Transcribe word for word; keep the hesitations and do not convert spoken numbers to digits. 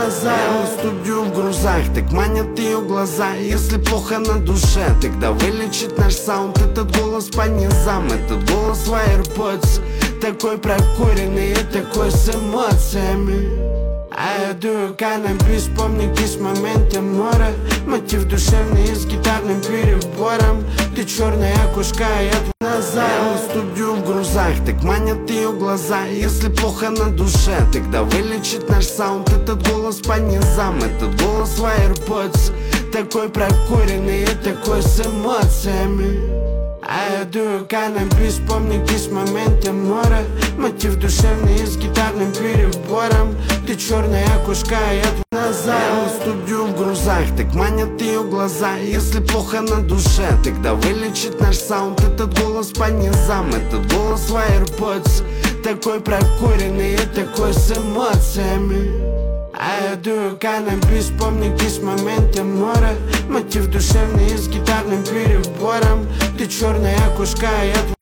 назад. Я студию в грузах, так манят ее глаза. Если плохо на душе, тогда вылечит наш саунд. Этот голос по низам, этот голос в AirPods. Такой прокуренный и такой с эмоциями. А я дую каннабис, помни кис в моменте мора. Мотив душевный с гитарным перебором. Ты черная кошка, а я назад. Я студию в грузах, так манят ее глаза. Если плохо на душе, тогда вылечит наш саунд. Этот голос по низам, этот голос в AirPods. Такой прокуренный и такой с эмоциями. А я дую каннабис, помни кис в моменте мора. Мотив душевный с гитарным перебором. Ты черная кошка, а я назад. Я студию в грузах, так манят ее глаза. Если плохо на душе, тогда вылечит наш саунд. Этот голос по низам, этот голос в AirPods. Такой прокуренный и такой с эмоциями. А я дую каннабис, помни кис в моменте мора. Мотив душевный с гитарным перебором. Ты черная кошка, а я